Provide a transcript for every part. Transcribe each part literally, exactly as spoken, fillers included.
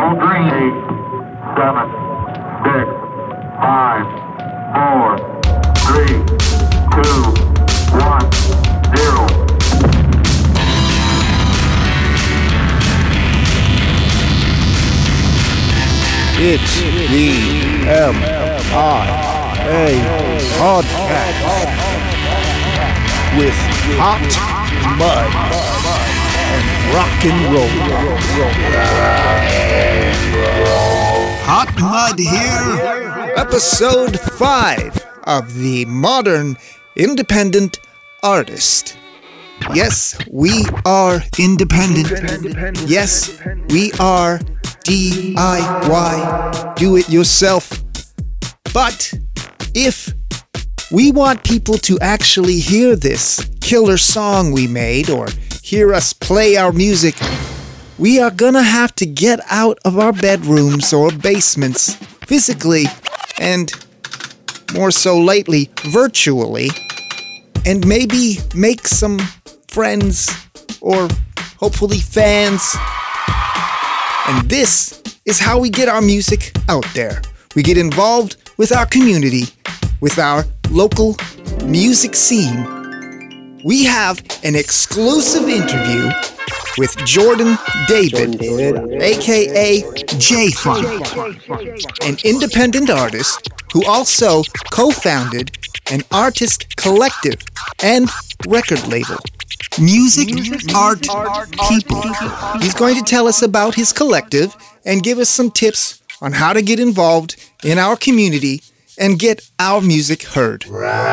Eight, seven, six, five, four, three, two, one, zero. It's the M I A podcast with Hot Mud and Rock and Roll. Hot Mud here, episode five of the Modern Independent Artist. Yes, we are independent. Yes, we are D I Y, do it yourself. But if we want people to actually hear this killer song we made or hear us play our music, we are gonna have to get out of our bedrooms or basements physically and, more so lately, virtually, and maybe make some friends or hopefully fans. And this is how we get our music out there. We get involved with our community, with our local music scene. We have an exclusive interview with Jordan David, Jordan David. aka J-Fun, an independent artist who also co-founded an artist collective and record label, Music, Music Art, Art People. He's going to tell us about his collective and give us some tips on how to get involved in our community and get our music heard.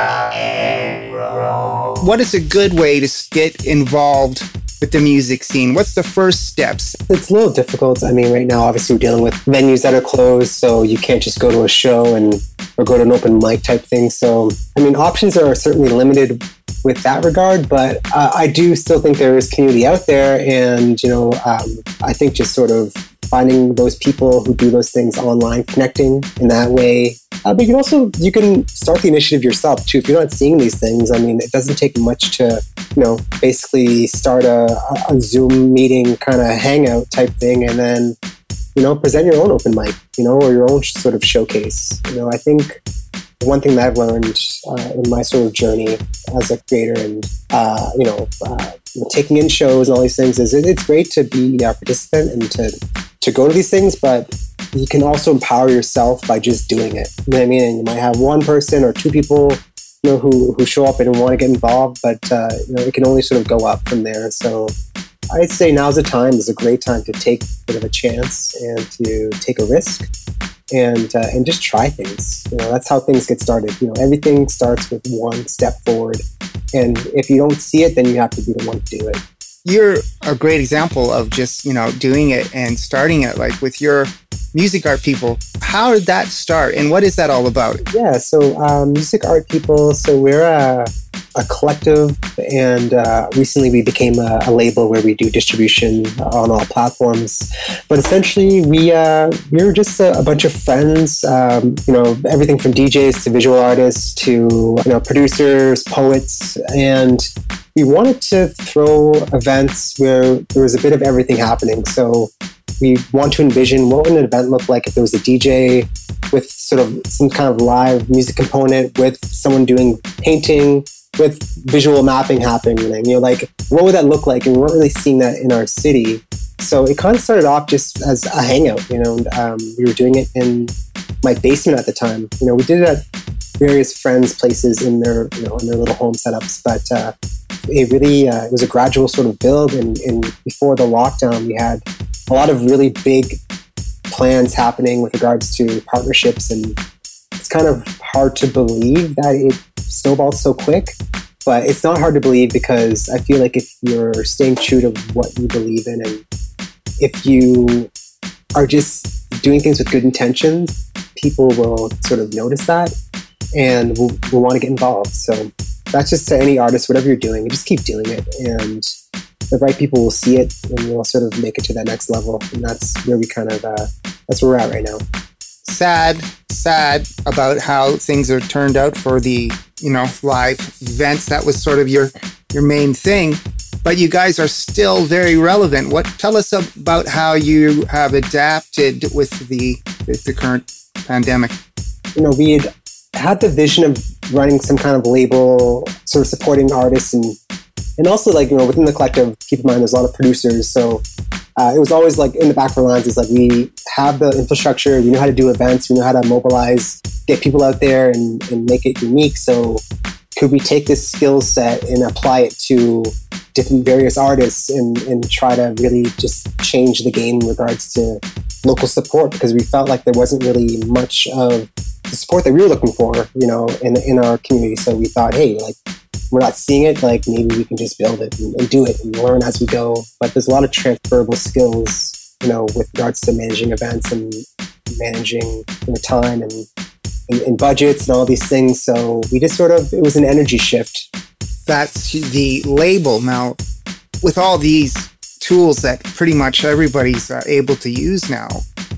What is a good way to get involved with the music scene? What's the first steps? It's a little difficult. I mean, right now, obviously, we're dealing with venues that are closed, so you can't just go to a show and or go to an open mic type thing. So, I mean, options are certainly limited with that regard, but uh, I do still think there is community out there, and, you know, um, I think just sort of finding those people who do those things online, connecting in that way. Uh, but you can also, you can start the initiative yourself too. If you're not seeing these things, I mean, it doesn't take much to, you know, basically start a, a Zoom meeting kind of hangout type thing, and then, you know, present your own open mic, you know, or your own sort of showcase. You know, I think one thing that I've learned uh, in my sort of journey as a creator and, uh, you know, uh, taking in shows and all these things is it, it's great to be a participant and to, to go to these things, but you can also empower yourself by just doing it. You know what I mean? And you might have one person or two people, you know, who, who show up and want to get involved, but, uh, you know, it can only sort of go up from there. So I'd say now's the time, is a great time to take a bit of a chance and to take a risk and uh, and just try things. You know, that's how things get started. You know, everything starts with one step forward. And if you don't see it, then you have to be the one to do it. You're a great example of just, you know, doing it and starting it, like with your Music Art People. How did that start and what is that all about? Yeah, so um, Music Art People, so we're a, a collective, and uh, recently we became a, a label where we do distribution on all platforms. But essentially, we uh, we were just a, a bunch of friends, um, you know, everything from D Js to visual artists to, you know, producers, poets, and we wanted to throw events where there was a bit of everything happening. So we want to envision what would an event look like if there was a D J with sort of some kind of live music component, with someone doing painting, with visual mapping happening. You know, like, what would that look like? And we weren't really seeing that in our city. So it kind of started off just as a hangout, you know. Um, we were doing it in my basement at the time. You know, we did it at various friends' places in their, you know, in their little home setups. But uh, it really, uh, it was a gradual sort of build. And, and before the lockdown, we had a lot of really big plans happening with regards to partnerships. And it's kind of hard to believe that it snowballed so quick. But it's not hard to believe, because I feel like if you're staying true to what you believe in, and if you are just doing things with good intentions, people will sort of notice that and will, will want to get involved. So that's just to any artist, whatever you're doing, just keep doing it. And the right people will see it and will sort of make it to that next level. And that's where we kind of, uh, that's where we're at right now. Sad, sad about how things are turned out for the, you know, live events. That was sort of your, your main thing. but you guys are still very relevant. What tell us about how you have adapted with the with the current pandemic? You know, we had had the vision of running some kind of label, sort of supporting artists, and and also like, you know, within the collective, keep in mind there's a lot of producers, so uh, it was always like in the back of our minds is like, we have the infrastructure, we know how to do events, we know how to mobilize, get people out there and, and make it unique. So could we take this skill set and apply it to different various artists and, and try to really just change the game in regards to local support? Because we felt like there wasn't really much of the support that we were looking for, you know, in in our community. So we thought, hey, like, we're not seeing it, like maybe we can just build it and, and do it and learn as we go. But there's a lot of transferable skills, you know, with regards to managing events and managing, you know, time and And, and budgets and all these things. So we just sort of, it was an energy shift. That's the label. Now, with all these tools that pretty much everybody's uh, able to use now,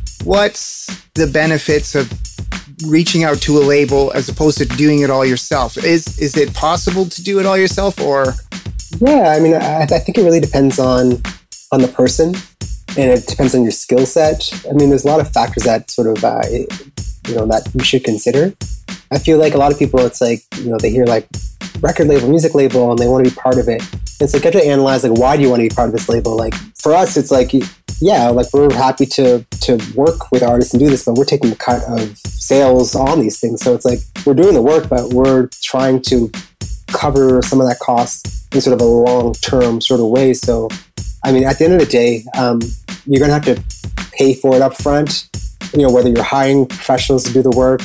what's the benefits of reaching out to a label as opposed to doing it all yourself? Is is it possible to do it all yourself, or? Yeah, I mean, I, I think it really depends on on the person, and it depends on your skill set. I mean, there's a lot of factors that sort of, uh, you know, that we should consider. I feel like a lot of people, it's like, you know, they hear like record label, music label, and they want to be part of it. It's like, you have to analyze, like, why do you want to be part of this label? Like, for us, it's like, yeah, like, we're happy to to work with artists and do this, but we're taking the cut of sales on these things. So it's like, we're doing the work, but we're trying to cover some of that cost in sort of a long-term sort of way. So, I mean, at the end of the day, um, you're going to have to pay for it up front. You know, whether you're hiring professionals to do the work,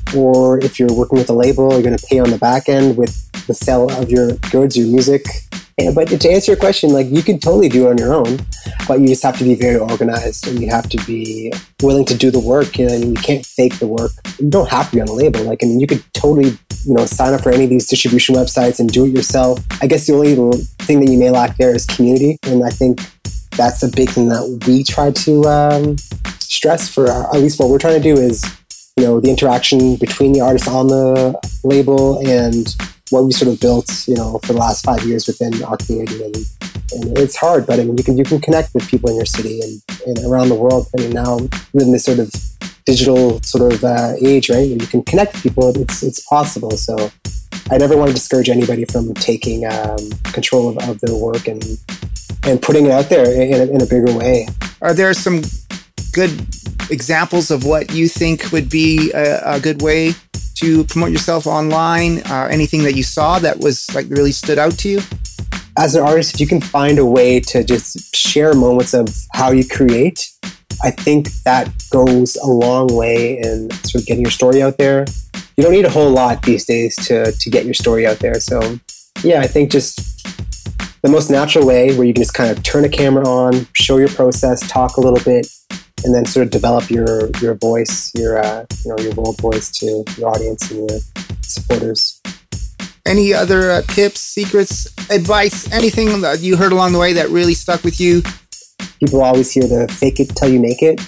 or if you're working with a label, you're going to pay on the back end with the sale of your goods, your music. And, but to answer your question, like, you can totally do it on your own, but you just have to be very organized and you have to be willing to do the work. You know, and you can't fake the work. You don't have to be on a label. Like, I mean, you could totally, you know, sign up for any of these distribution websites and do it yourself. I guess the only thing that you may lack there is community, and I think that's a big thing that we try to um, stress for our, at least what we're trying to do is, you know, the interaction between the artists on the label and what we sort of built, you know, for the last five years within our community. And, and it's hard, but I mean, you can you can connect with people in your city and, and around the world. I mean, now we're in this sort of digital sort of uh, age, right? Where you can connect with people. It's it's possible. So I never want to discourage anybody from taking um, control of, of their work and and putting it out there in a, in a bigger way. Are there some good examples of what you think would be a, a good way to promote yourself online? Uh, anything that you saw that was like really stood out to you? As an artist, if you can find a way to just share moments of how you create, I think that goes a long way in sort of getting your story out there. You don't need a whole lot these days to, to get your story out there. So yeah, I think just the most natural way where you can just kind of turn a camera on, show your process, talk a little bit, and then sort of develop your your voice, your uh, you know, your world voice to your audience and your supporters. Any other uh, tips, secrets, advice, anything that you heard along the way that really stuck with you? People always hear the fake it till you make it.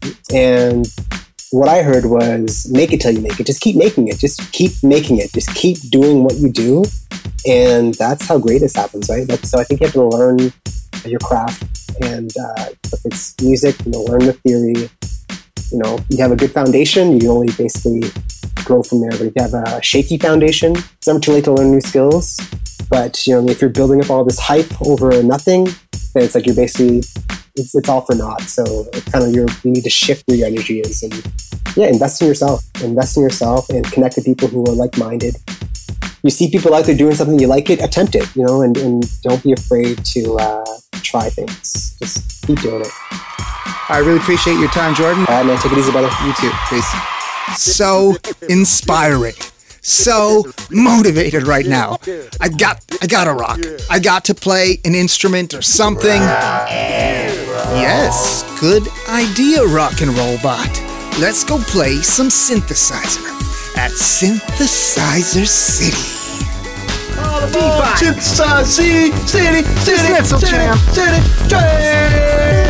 And what I heard was make it till you make it. Just keep making it. Just keep making it. Just keep doing what you do. And that's how greatness happens, right? That's, so I think you have to learn your craft. And uh, if it's music, you know, learn the theory. You know, you have a good foundation, you can only basically grow from there. But if you have a shaky foundation, it's never too late to learn new skills. But, you know, if you're building up all this hype over nothing, then it's like you're basically, it's, it's all for naught. So it's kind of your, you need to shift where your energy is. And yeah, invest in yourself. Invest in yourself and connect with people who are like-minded. You see people out there doing something, you like it, attempt it, you know, and, and don't be afraid to uh, try things. Just keep doing it. I really appreciate your time, Jordan. All right, man. Take it easy, brother. You too. Peace. So inspiring. So motivated right now. I got, I gotta rock. I got to play an instrument or something. Yes, good idea, rock and roll bot. Let's go play some synthesizer at Synthesizer City. Synthesizer City, City, City, City, City, City.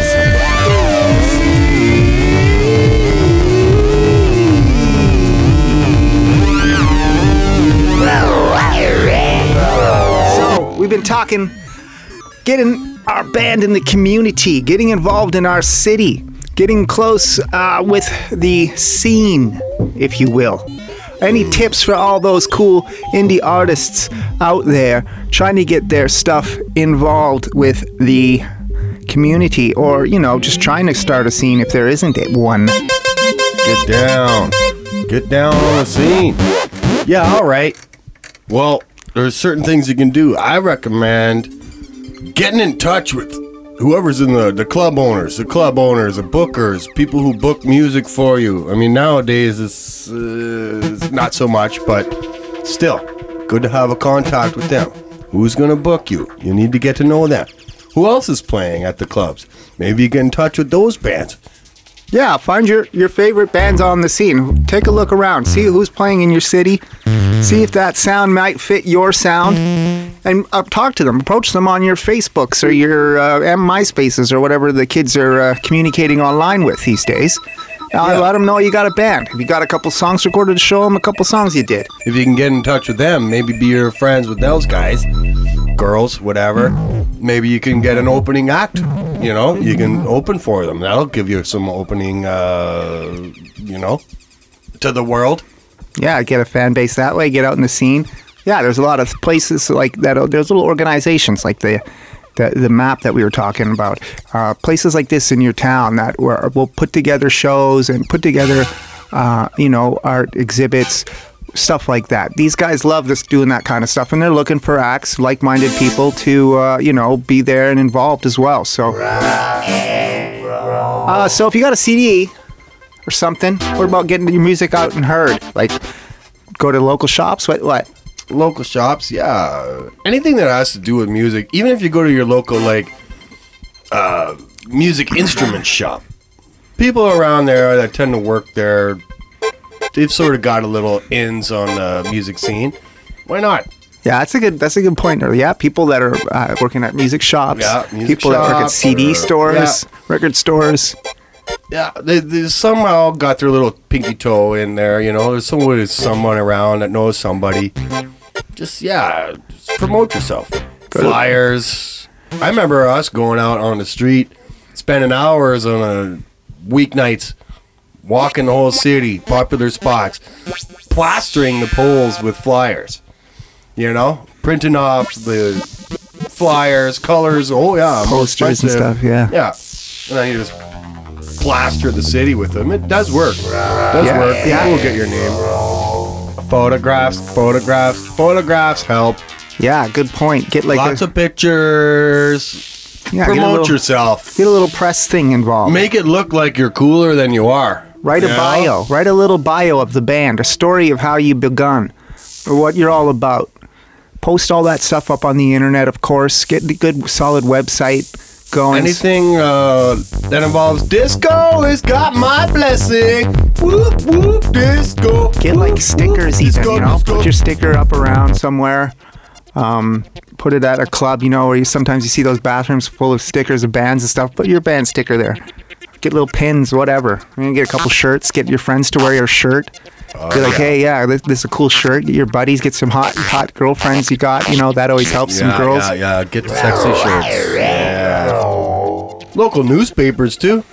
So, we've been talking getting our band in the community, getting involved in our city, getting close uh, with the scene, if you will. Any tips for all those cool indie artists out there trying to get their stuff involved with the community, or, you know, just trying to start a scene if there isn't one? Get down. Get down on the scene. Yeah, all right. Well, there's certain things you can do. I recommend getting in touch with whoever's in the, the club owners, the club owners, the bookers, people who book music for you. I mean, nowadays it's, uh, it's not so much, but still, good to have a contact with them. Who's going to book you? You need to get to know them. Who else is playing at the clubs? Maybe you get in touch with those bands. Yeah, find your, your favorite bands on the scene. Take a look around. See who's playing in your city. See if that sound might fit your sound. And uh, talk to them. Approach them on your Facebooks or your uh, MySpaces or whatever the kids are uh, communicating online with these days. Uh, Yeah. Let them know you got a band. If you got a couple songs recorded, show them a couple songs you did. If you can get in touch with them, maybe be your friends with those guys, girls, whatever. Maybe you can get an opening act. You know, you can open for them. That'll give you some opening, uh, you know, to the world. Yeah, get a fan base that way, get out in the scene. Yeah, there's a lot of places like that. There's little organizations like the the, the map that we were talking about. Uh, places like this in your town that were, will put together shows and put together, uh, you know, art exhibits, stuff like that. These guys love this doing that kind of stuff, and they're looking for acts, like-minded people to, uh, you know, be there and involved as well. So, uh, so if you got a C D or something, what about getting your music out and heard? Like, go to local shops. What? What? Local shops, yeah. Anything that has to do with music, even if you go to your local, like, uh, music instrument shop. People around there that tend to work there, they've sort of got a little ins on the music scene. Why not? Yeah, that's a good. That's a good point. Or, yeah, people that are uh, working at music shops. Yeah, music people that work at shop C D or- stores, record stores. Yeah, they, they somehow got their little pinky toe in there, you know. There's someone, there's someone around that knows somebody. Just, yeah, just promote yourself. Flyers. I remember us going out on the street, spending hours on a weeknights, walking the whole city, popular spots, plastering the poles with flyers. You know, printing off the flyers, colors. Oh yeah, more Posters and expensive. stuff, yeah. Yeah, and then you just plaster the city with them. It does work. It does Yeah, work. yeah. People will get your name. Photographs, photographs, photographs help. Yeah, good point. Get like Lots a, of pictures. Yeah, get a Promote little- yourself. get a little press thing involved. Make it look like you're cooler than you are. Write a You know? bio. Write a little bio of the band, a story of how you begun, or what you're all about. Post all that stuff up on the internet, of course. Get a good, solid website going. Anything uh, that involves disco has got my blessing. Whoop whoop disco. Get like Whoop, stickers, whoop, even. disco, You know, disco. put your sticker up around somewhere. Um, put it at a club. You know, where you sometimes you see those bathrooms full of stickers of bands and stuff. Put your band sticker there. Get little pins, whatever. You're gonna get a couple shirts. Get your friends to wear your shirt. Be like, hey, yeah, this, this is a cool shirt. Get your buddies. Get some hot, hot girlfriends you got. You know, that always helps Yeah, some girls. yeah, yeah. Get the sexy shirts. Yeah. Local newspapers too.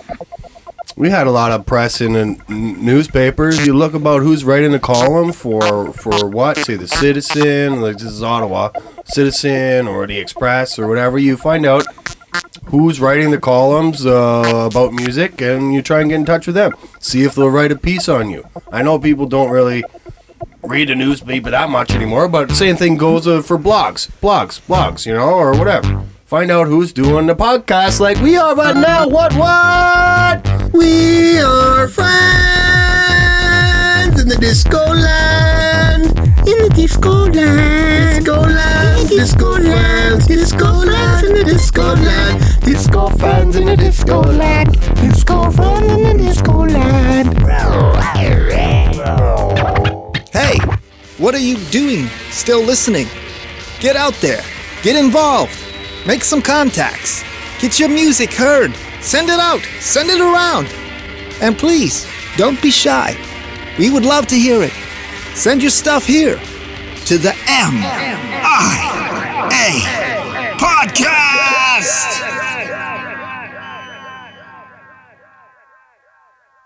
We had a lot of press in the n- newspapers. You look about who's writing the column for for what? Say the Citizen, like this is Ottawa, Citizen or the Express or whatever. You find out who's writing the columns uh, about music, and you try and get in touch with them. See if they'll write a piece on you. I know people don't really read the newspaper that much anymore, but the same thing goes uh, for blogs, blogs, blogs, you know, or whatever. Find out who's doing the podcast like we are right now. What, what? We are friends in the disco land. In the disco land. Disco land. Disco land. Disco land in the disco land. Disco fans in the disco land. Disco fans in the disco land. Hey, what are you doing? Still listening? Get out there. Get involved. Make some contacts. Get your music heard. Send it out. Send it around. And please, don't be shy. We would love to hear it. Send your stuff here to the M I A Podcast. Artist.